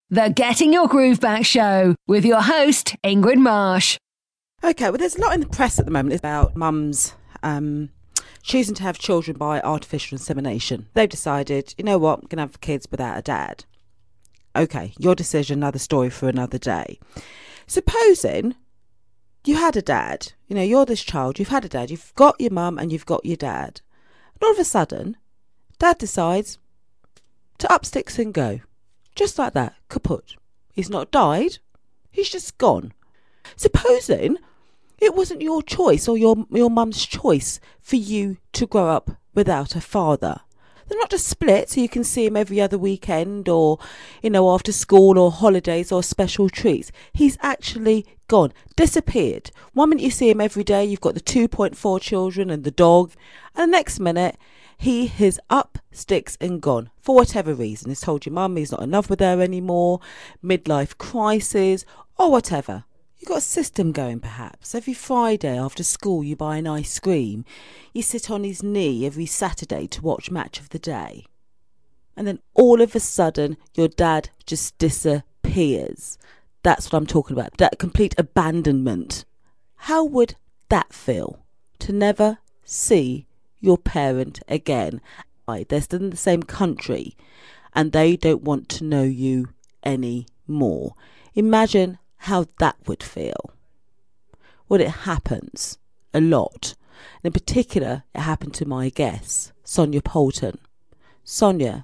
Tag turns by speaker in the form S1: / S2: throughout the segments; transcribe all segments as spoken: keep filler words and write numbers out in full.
S1: The Getting Your Groove Back Show with your host, Ingrid Marsh.
S2: Okay, well, there's a lot in the press at the moment about mums um, choosing to have children by artificial insemination. They've decided, you know what, I'm going to have kids without a dad. Okay, your decision, another story for another day. Supposing you had a dad, you know, you're this child, you've had a dad, you've got your mum and you've got your dad. And all of a sudden, dad decides to up sticks and go. Just like that, kaput. He's not died, he's just gone. Supposing it wasn't your choice or your your mum's choice for you to grow up without a father. They're not just split so you can see him every other weekend or, you know, after school or holidays or special treats. He's actually gone, disappeared. One minute you see him every day, you've got the two point four children and the dog, and the next minute he is up sticks and gone for whatever reason. He's told your mum he's not in love with her anymore, midlife crisis or whatever. You've got a system going perhaps. Every Friday after school you buy an ice cream. You sit on his knee every Saturday to watch Match of the Day. And then all of a sudden your dad just disappears. That's what I'm talking about. That complete abandonment. How would that feel? To never see your parent again. They're still in the same country and they don't want to know you anymore. Imagine how that would feel. Well, it happens a lot. And in particular, it happened to my guest, Sonia Poulton. Sonia,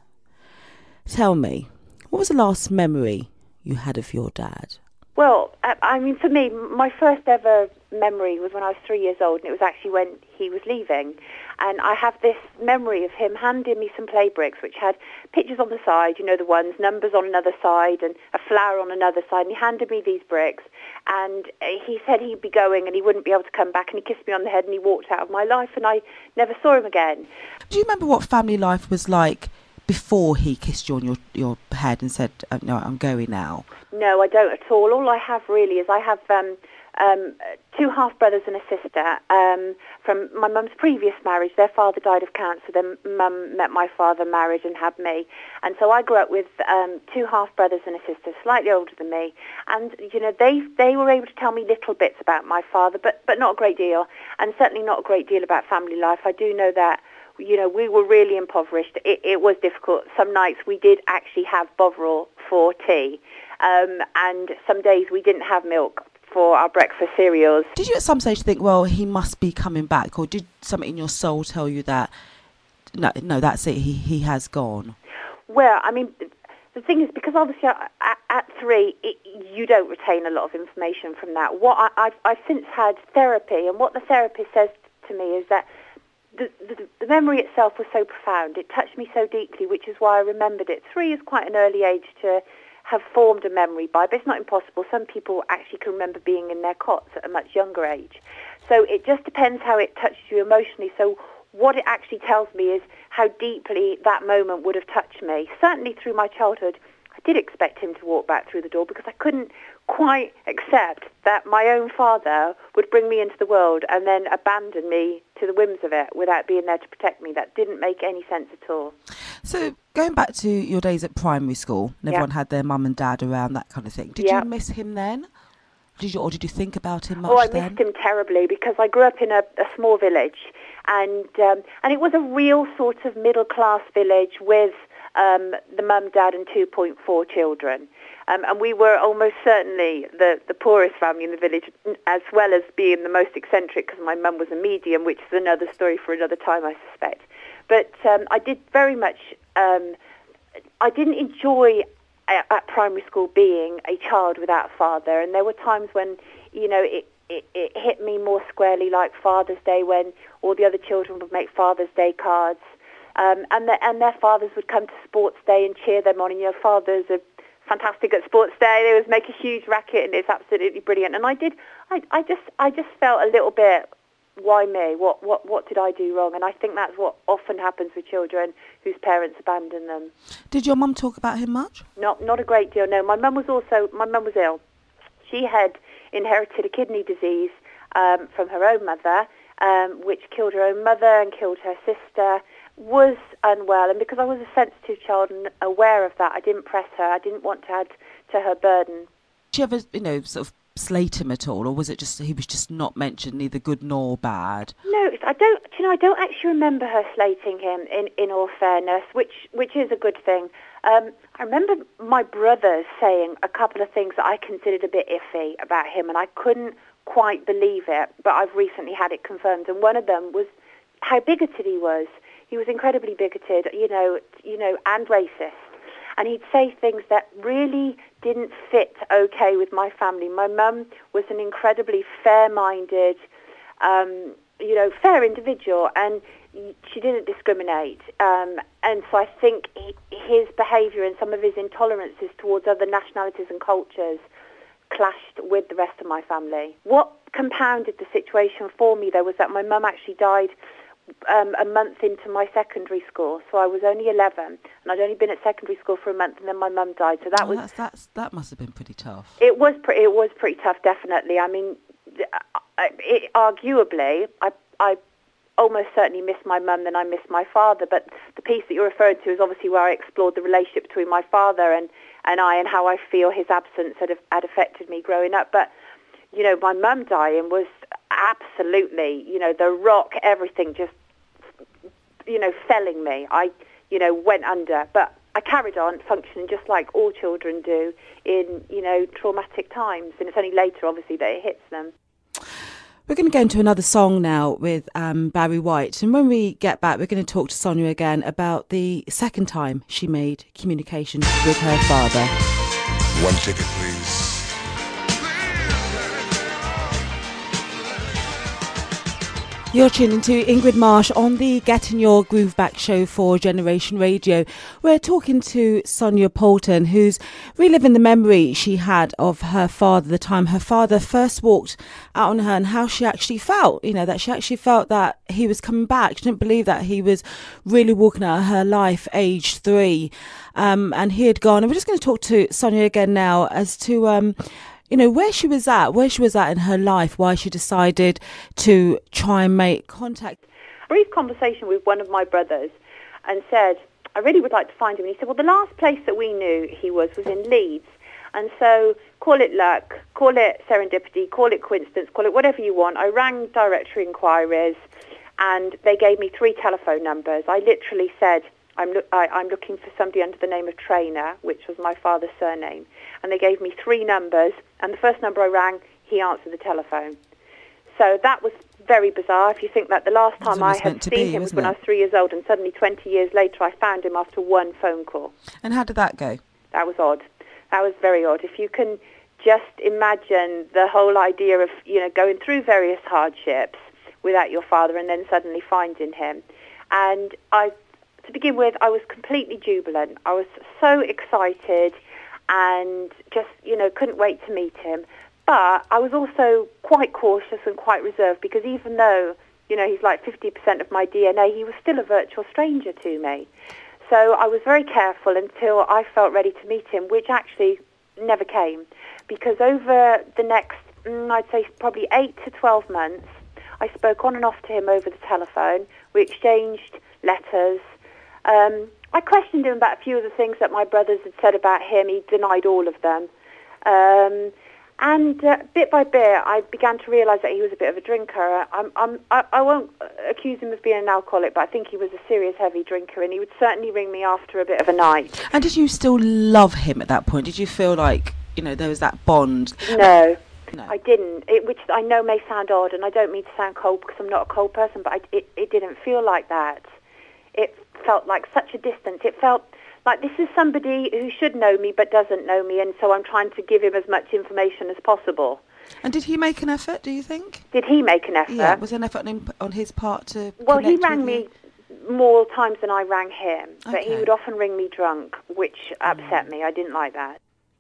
S2: tell me, what was the last memory you had of your dad?
S3: Well, I mean, for me, my first ever memory was when I was three years old, and it was actually when he was leaving. And I have this memory of him handing me some play bricks, which had pictures on the side, you know, the ones, numbers on another side, and a flower on another side. And he handed me these bricks, and he said he'd be going, and he wouldn't be able to come back. And he kissed me on the head, and he walked out of my life, and I never saw him again.
S2: Do you remember what family life was like before he kissed you on your, your head and said, oh, no, I'm going now?
S3: No, I don't at all. All I have really is I have um, um, two half-brothers and a sister um, from my mum's previous marriage. Their father died of cancer. Then mum met my father, married, and had me. And so I grew up with um, two half-brothers and a sister, slightly older than me. And, you know, they they were able to tell me little bits about my father, but, but not a great deal, and certainly not a great deal about family life. I do know that, you know, we were really impoverished. It, it was difficult. Some nights we did actually have Bovril for tea. Um, and some days we didn't have milk for our breakfast cereals.
S2: Did you at some stage think, well, he must be coming back? Or did something in your soul tell you that, no, no, that's it, he, he has gone?
S3: Well, I mean, the thing is, because obviously at, at three, it, you don't retain a lot of information from that. What I, I've, I've since had therapy, and what the therapist says to me is that The, the, the memory itself was so profound. It touched me so deeply, which is why I remembered it. Three is quite an early age to have formed a memory by, but it's not impossible. Some people actually can remember being in their cots at a much younger age. So it just depends how it touches you emotionally. So what it actually tells me is how deeply that moment would have touched me. Certainly through my childhood, I did expect him to walk back through the door because I couldn't quite accept that my own father would bring me into the world and then abandon me to the whims of it without being there to protect me. That didn't make any sense at all.
S2: So going back to your days at primary school, and everyone
S3: yeah.
S2: had their mum and dad around, that kind of thing. Did
S3: yeah.
S2: you miss him then? Did you, or did you think about him much
S3: Oh, I
S2: then?
S3: missed him terribly because I grew up in a, a small village, and um, and it was a real sort of middle class village with um, the mum, dad, and two point four children. Um, and we were almost certainly the, the poorest family in the village, as well as being the most eccentric because my mum was a medium, which is another story for another time, I suspect. But um, I did very much, um, I didn't enjoy at, at primary school being a child without a father. And there were times when, you know, it, it, it hit me more squarely, like Father's Day, when all the other children would make Father's Day cards. Um, and, the, and their fathers would come to Sports Day and cheer them on. And your fathers are fantastic at Sports Day. They always make a huge racket, and it's absolutely brilliant. And I did, I, I just, I just felt a little bit, why me? What, what, what did I do wrong? And I think that's what often happens with children whose parents abandon them.
S2: Did your mum talk about him much?
S3: Not, not a great deal. No, my mum was also, my mum was ill. She had inherited a kidney disease um, from her own mother, um, which killed her own mother and killed her sister. was unwell, and because I was a sensitive child and aware of that, I didn't press her. I didn't want to add to her burden.
S2: Did you ever, you know, sort of slate him at all, or was it just he was just not mentioned, neither good nor bad?
S3: No, I don't. You know, I don't actually remember her slating him. In in all fairness, which which is a good thing. Um, I remember my brothers saying a couple of things that I considered a bit iffy about him, and I couldn't quite believe it. But I've recently had it confirmed, and one of them was how bigoted he was. He was incredibly bigoted, you know, you know, and racist. And he'd say things that really didn't fit okay with my family. My mum was an incredibly fair-minded, um, you know, fair individual, and she didn't discriminate. Um, and so I think he, his behaviour and some of his intolerances towards other nationalities and cultures clashed with the rest of my family. What compounded the situation for me, though, was that my mum actually died Um, a month into my secondary school, so I was only eleven, and I'd only been at secondary school for a month, and then my mum died. So that
S2: oh,
S3: was
S2: that's, that's that must have been pretty tough.
S3: It was pretty. It was pretty tough, definitely. I mean, it, arguably, I I almost certainly miss my mum than I miss my father. But the piece that you're referring to is obviously where I explored the relationship between my father and and I, and how I feel his absence had had affected me growing up. But you know, my mum dying was absolutely, you know, the rock, everything just, you know, felling me. I, you know, went under. But I carried on functioning just like all children do in, you know, traumatic times. And it's only later, obviously, that it hits them.
S2: We're going to go into another song now with um, Barry White. And when we get back, we're going to talk to Sonia again about the second time she made communication with her father.
S4: One ticket, please.
S2: You're tuning to Ingrid Marsh on the Getting Your Groove Back show for Generation Radio. We're talking to Sonia Poulton, who's reliving the memory she had of her father, the time her father first walked out on her, and how she actually felt, you know, that she actually felt that he was coming back. She didn't believe that he was really walking out of her life, age three, um, and he had gone. And we're just going to talk to Sonia again now as to... Um, you know, where she was at, where she was at in her life, why she decided to try and make contact.
S3: A brief conversation with one of my brothers and said, I really would like to find him. And he said, well, the last place that we knew he was was in Leeds. And so call it luck, call it serendipity, call it coincidence, call it whatever you want. I rang directory inquiries and they gave me three telephone numbers. I literally said, I'm, lo- I, I'm looking for somebody under the name of Trainer, which was my father's surname. And they gave me three numbers, and the first number I rang, he answered the telephone. So that was very bizarre. If you think that the last time I had seen be, him was when it? I was three years old, and suddenly twenty years later I found him after one phone call.
S2: And how did that go?
S3: That was odd. That was very odd. If you can just imagine the whole idea of, you know, going through various hardships without your father and then suddenly finding him. And I... To begin with, I was completely jubilant. I was so excited and just, you know, couldn't wait to meet him. But I was also quite cautious and quite reserved because even though, you know, he's like fifty percent of my D N A, he was still a virtual stranger to me. So I was very careful until I felt ready to meet him, which actually never came. Because over the next, I'd say probably eight to twelve months, I spoke on and off to him over the telephone. We exchanged letters. Um, I questioned him about a few of the things that my brothers had said about him. He denied all of them. Um, and uh, bit by bit, I began to realise that he was a bit of a drinker. I'm, I'm, I, I won't accuse him of being an alcoholic, but I think he was a serious heavy drinker, and he would certainly ring me after a bit of a night.
S2: And did you still love him at that point? Did you feel like, you know, there was that bond?
S3: No.
S2: No.
S3: I didn't, it, which I know may sound odd, and I don't mean to sound cold because I'm not a cold person, but I, it, it didn't feel like that. It felt like such a distance. It felt like this is somebody who should know me but doesn't know me, and so I'm trying to give him as much information as possible.
S2: And did he make an effort, do you think?
S3: Did he make an effort?
S2: Yeah, was there an effort on, him, on his part to
S3: Well, he
S2: connect
S3: rang
S2: with
S3: me more times than I rang him, but
S2: Okay.
S3: he would often ring me drunk, which upset me. I didn't like that.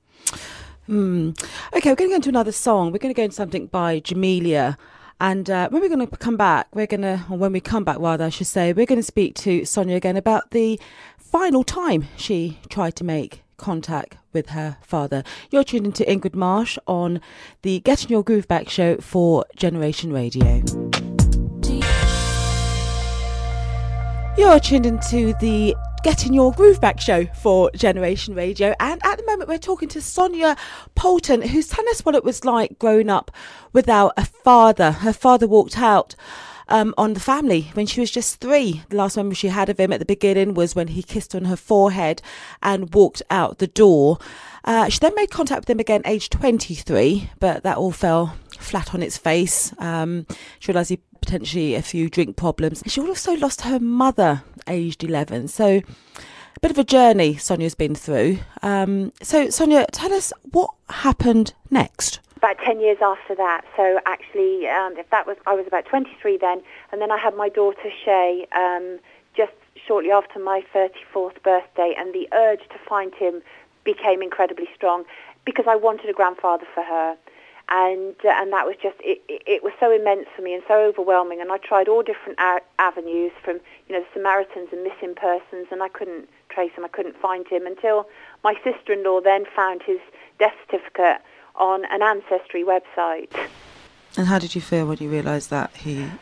S2: Hmm. Okay, we're going to go into another song. We're going to go into something by Jamelia. And uh, when we're going to come back, we're going to, or when we come back, rather, I should say, we're going to speak to Sonia again about the final time she tried to make contact with her father. You're tuned into Ingrid Marsh on the Getting Your Groove Back show for Generation Radio. You're tuned into the Getting Your Groove Back show for Generation Radio, and at the moment we're talking to Sonia Poulton, who's telling us what it was like growing up without a father. Her father walked out um, on the family when she was just three. The last memory she had of him at the beginning was when he kissed on her forehead and walked out the door. Uh, she then made contact with him again aged twenty-three, but that all fell flat on its face. Um, she realised he potentially a few drink problems. She also lost her mother aged eleven. So a bit of a journey Sonia's been through. Um, so Sonia, tell us what happened next.
S3: About ten years after that. So actually, um, if that was, I was about twenty-three then, and then I had my daughter Shay um, just shortly after my thirty-fourth birthday, and the urge to find him became incredibly strong because I wanted a grandfather for her. And uh, and that was just, it, it, it was so immense for me and so overwhelming. And I tried all different a- avenues from, you know, the Samaritans and missing persons, and I couldn't trace him, I couldn't find him until my sister-in-law then found his death certificate on an ancestry website.
S2: And how did you feel when you realised that he was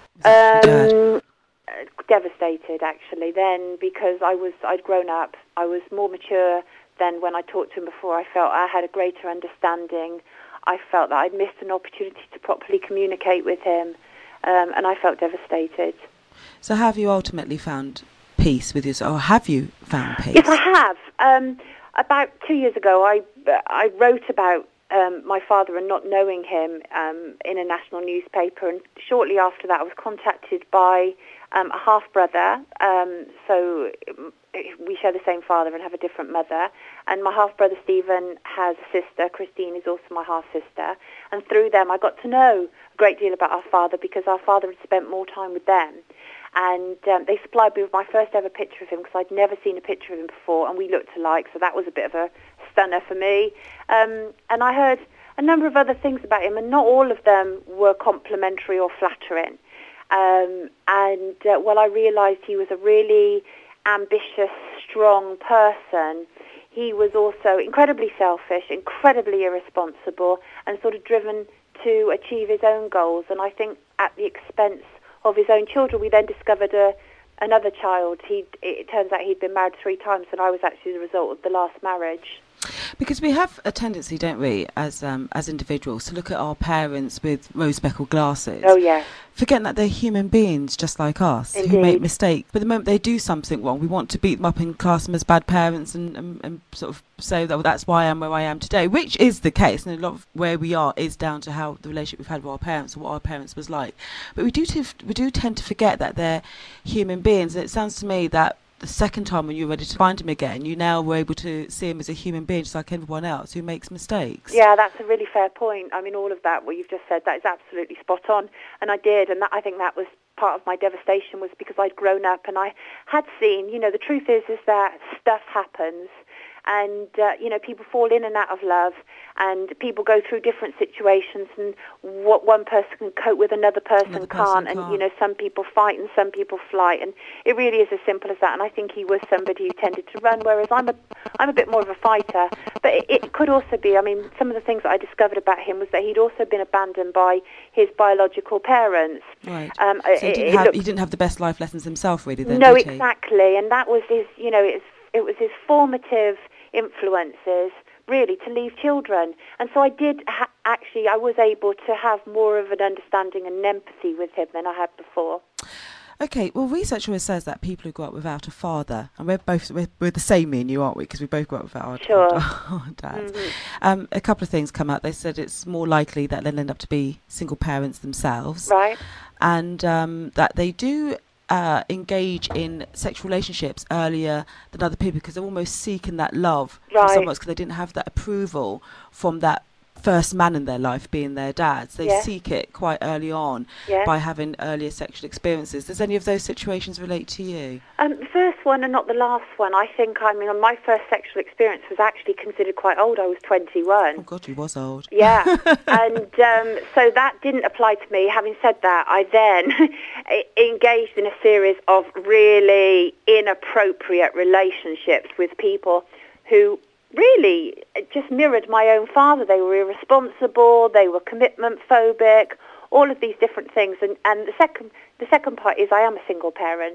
S3: um, dead? Devastated, actually, then, because I was, I'd grown up, I was more mature than when I talked to him before. I felt I had a greater understanding. I felt that I'd missed an opportunity to properly communicate with him, um, and I felt devastated.
S2: So have you ultimately found peace with yourself, or have you found peace?
S3: Yes, I have. Um, about two years ago, I, I wrote about um, my father and not knowing him um, in a national newspaper, and shortly after that I was contacted by um, a half-brother, um, so we share the same father and have a different mother, and my half-brother Stephen has a sister. Christine is also my half-sister, and through them I got to know a great deal about our father because our father had spent more time with them, and um, they supplied me with my first ever picture of him because I'd never seen a picture of him before, and we looked alike, so that was a bit of a stunner for me. Um, and I heard a number of other things about him, and not all of them were complimentary or flattering. Um, and uh, well, I realised he was a really ambitious, strong person. He was also incredibly selfish, incredibly irresponsible, and sort of driven to achieve his own goals. And I think at the expense of his own children. We then discovered a, another child. He, it turns out he'd been married three times, and I was actually the result of the last marriage.
S2: Because we have a tendency, don't we, as um, as individuals, to look at our parents with rose-speckled glasses.
S3: Oh, yes.
S2: Forgetting that they're human beings just like us.
S3: Indeed.
S2: Who make mistakes. But the moment they do something wrong, we want to beat them up and class them as bad parents and, and, and sort of say that well, that's why I am where I am today, which is the case. And a lot of where we are is down to how the relationship we've had with our parents and what our parents was like. But we do, t- we do tend to forget that they're human beings. And it sounds to me that the second time when you were ready to find him again, you now were able to see him as a human being just like everyone else who makes mistakes.
S3: Yeah, that's a really fair point. I mean, all of that, what you've just said, that is absolutely spot on. And I did, and that, I think that was part of my devastation was because I'd grown up and I had seen, you know, the truth is, is that stuff happens. And, uh, you know, people fall in and out of love, and people go through different situations, and what one person can cope with, another person,
S2: another
S3: can't.
S2: person
S3: and,
S2: can't.
S3: you know, some people fight and some people flight. And it really is as simple as that. And I think he was somebody who tended to run, whereas I'm a, I'm a bit more of a fighter. But it, it could also be, I mean, some of the things that I discovered about him was that he'd also been abandoned by his biological parents.
S2: Right.
S3: Um,
S2: so he
S3: it,
S2: didn't,
S3: it
S2: have,
S3: looked,
S2: he didn't have the best life lessons himself, really, then,
S3: No,
S2: did he?
S3: exactly. And that was his, you know, it's, it was his formative influences, really, to leave children. And so I did ha- actually, I was able to have more of an understanding and empathy with him than I had before.
S2: Okay, well, research always says that people who grow up without a father, and we're both, we're, we're the same, me and you, aren't we? Because we both grew up without our,
S3: Sure.
S2: our, our dads.
S3: Mm-hmm.
S2: Um, a couple of things come out. They said it's more likely that they'll end up to be single parents themselves.
S3: Right.
S2: And um, that they do uh, engage in sexual relationships earlier than other people because they're almost seeking that love
S3: Right.
S2: from someone else because they didn't have that approval from that first man in their life being their dads. They
S3: Yeah.
S2: seek it quite early on
S3: Yeah.
S2: by having earlier sexual experiences. Does any of those situations relate to you?
S3: Um, the first one and not the last one. I think, I mean, my first sexual experience was actually considered quite old. I was twenty-one.
S2: Oh, God, you was old.
S3: Yeah, and um, so that didn't apply to me. Having said that, I then engaged in a series of really inappropriate relationships with people who really just mirrored my own father. They were irresponsible, they were commitment phobic, all of these different things. And, and the second the second part is I am a single parent.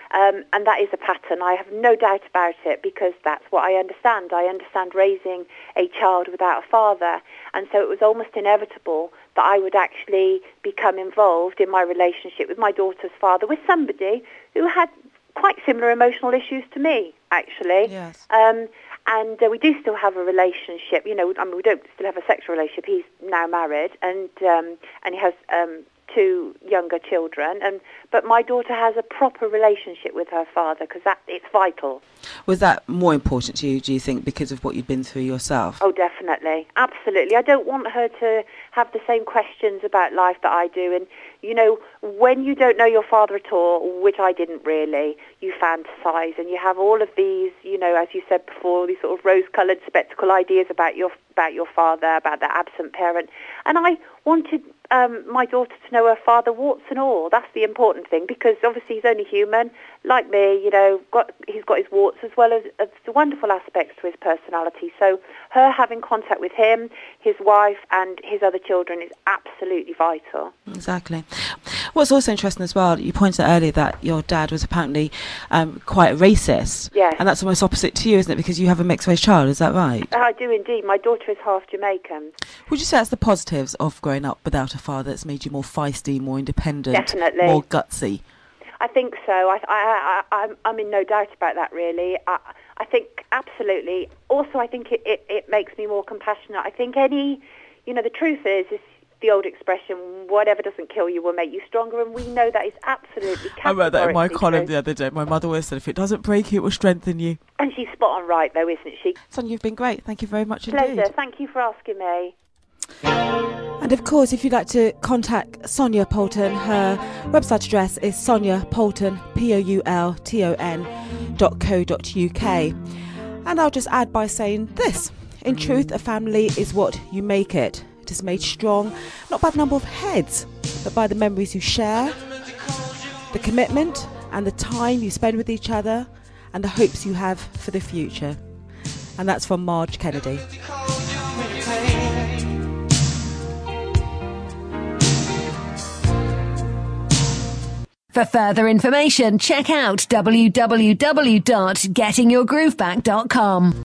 S3: Um, and that is a pattern. I have no doubt about it, because that's what I understand. I understand raising a child without a father. And so it was almost inevitable that I would actually become involved in my relationship with my daughter's father, with somebody who had quite similar emotional issues to me, actually.
S2: Yes.
S3: Um, and uh, we do still have a relationship. You know, I mean, we don't still have a sexual relationship. He's now married, and um, and he has um, two younger children. And but my daughter has a proper relationship with her father, because that it's vital.
S2: Was that more important to you, do you think, because of what you'd been through yourself?
S3: Oh, definitely. Absolutely. I don't want her to have the same questions about life that I do. And, you know, when you don't know your father at all, which I didn't really, you fantasize and you have all of these, you know, as you said before, these sort of rose-coloured spectacle ideas about your about your father, about the absent parent. And I wanted um, my daughter to know her father, warts and all. That's the important thing, because obviously he's only human, like me, you know, got, he's got his warts as well as, as the wonderful aspects to his personality. So her having contact with him, his wife and his other children is absolutely vital.
S2: Exactly. What's also interesting as well, you pointed out earlier that your dad was apparently um, quite racist.
S3: Yes.
S2: And that's almost opposite to you, isn't it? Because you have a mixed-race child, is that right?
S3: I do indeed. My daughter is half Jamaican.
S2: Would you say that's the positives of growing up without a father that's made you more feisty, more independent,
S3: Definitely.
S2: more gutsy?
S3: I think so. I, I, I, I'm, I'm in no doubt about that, really. I, I think absolutely. Also, I think it, it, it makes me more compassionate. I think any, you know, the truth is, is the old expression, whatever doesn't kill you will make you stronger, and we know that is absolutely
S2: I read that in my column
S3: true.
S2: the other day. My mother always said, if it doesn't break you, it will strengthen you.
S3: And she's spot on right, though, isn't she?
S2: Sonia, you've been great. Thank you very much
S3: Pleasure.
S2: indeed.
S3: Thank you for asking me.
S2: And of course, if you'd like to contact Sonia Poulton, her website address is sonia poulton, P O U L T O N dot co dot U K. And I'll just add by saying this. In truth, a family is what you make it. It is made strong, not by the number of heads, but by the memories you share, the commitment and the time you spend with each other, and the hopes you have for the future. And that's from Marge Kennedy.
S1: For further information, check out w w w dot getting your groove back dot com.